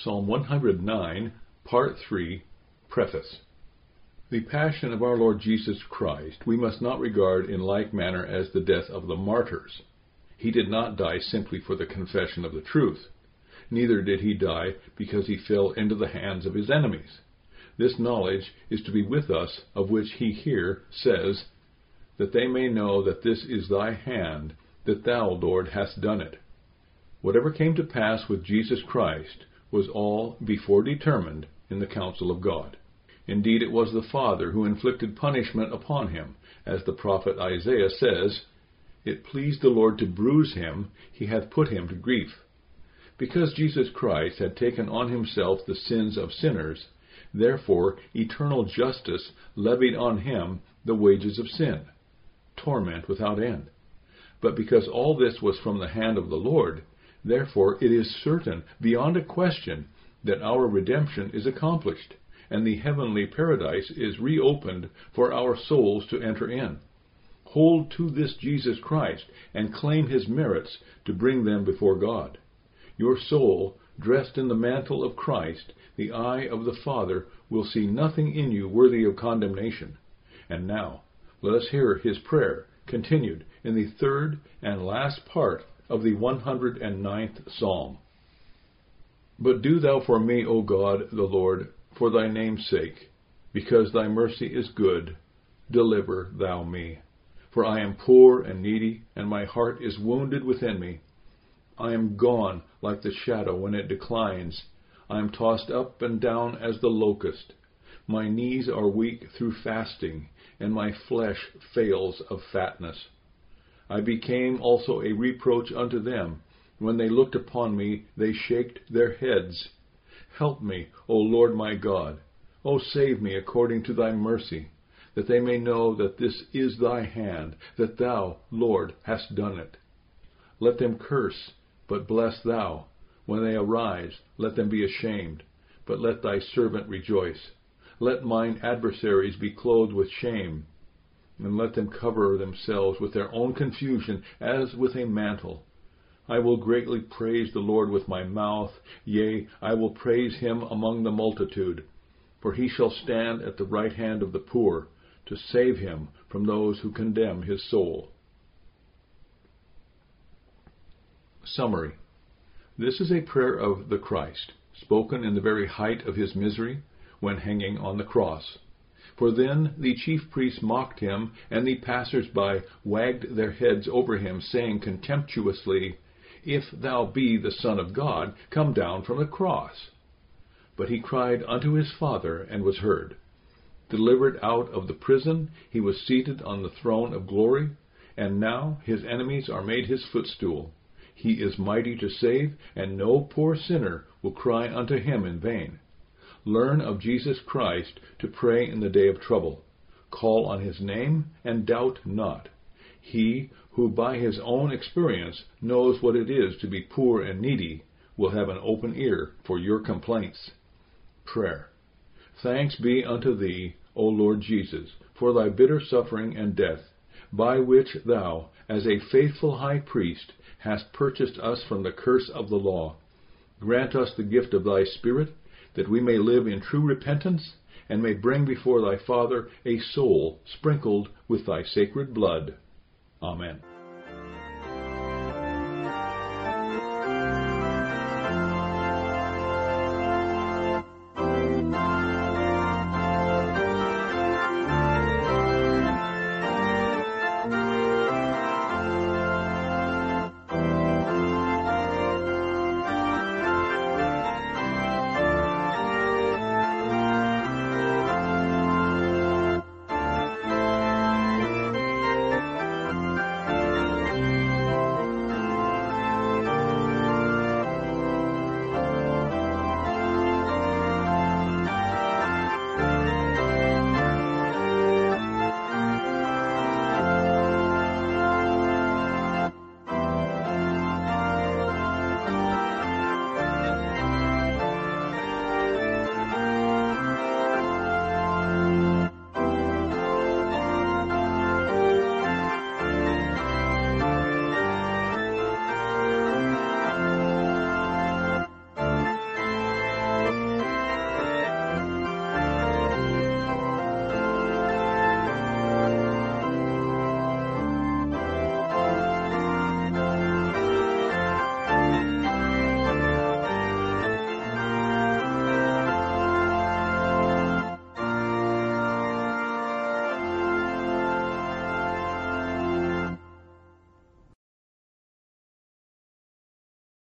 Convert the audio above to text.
Psalm 109, Part 3, Preface. The passion of our Lord Jesus Christ we must not regard in like manner as the death of the martyrs. He did not die simply for the confession of the truth. Neither did he die because he fell into the hands of his enemies. This knowledge is to be with us, of which he here says, that they may know that this is thy hand, that thou, Lord, hast done it. Whatever came to pass with Jesus Christ was all before determined in the counsel of God. Indeed, it was the Father who inflicted punishment upon him, as the prophet Isaiah says, "It pleased the Lord to bruise him, he hath put him to grief." Because Jesus Christ had taken on himself the sins of sinners, therefore eternal justice levied on him the wages of sin, torment without end. But because all this was from the hand of the Lord, therefore it is certain, beyond a question, that our redemption is accomplished, and the heavenly paradise is reopened for our souls to enter in. Hold to this Jesus Christ, and claim his merits to bring them before God. Your soul, dressed in the mantle of Christ, the eye of the Father will see nothing in you worthy of condemnation. And now, let us hear his prayer, continued in the third and last part of the 109th Psalm. But do thou for me, O God, the Lord, for thy name's sake, because thy mercy is good, deliver thou me. For I am poor and needy, and my heart is wounded within me. I am gone like the shadow when it declines. I am tossed up and down as the locust. My knees are weak through fasting, and my flesh fails of fatness. I became also a reproach unto them. When they looked upon me, they shaked their heads. Help me, O Lord my God. O save me according to thy mercy, that they may know that this is thy hand, that thou, Lord, hast done it. Let them curse, but bless thou. When they arise, let them be ashamed, but let thy servant rejoice. Let mine adversaries be clothed with shame, and let them cover themselves with their own confusion as with a mantle. I will greatly praise the Lord with my mouth, yea, I will praise him among the multitude. For he shall stand at the right hand of the poor, to save him from those who condemn his soul. Summary. This is a prayer of the Christ, spoken in the very height of his misery, when hanging on the cross. For then the chief priests mocked him, and the passers-by wagged their heads over him, saying contemptuously, "If thou be the Son of God, come down from the cross." But he cried unto his Father, and was heard. Delivered out of the prison, he was seated on the throne of glory, and now his enemies are made his footstool. He is mighty to save, and no poor sinner will cry unto him in vain. Learn of Jesus Christ to pray in the day of trouble. Call on his name, and doubt not. He who by his own experience knows what it is to be poor and needy will have an open ear for your complaints. Prayer. Thanks be unto thee, O Lord Jesus, for thy bitter suffering and death, by which thou, as a faithful high priest, hast purchased us from the curse of the law. Grant us the gift of thy Spirit, that we may live in true repentance, and may bring before thy Father a soul sprinkled with thy sacred blood. Amen.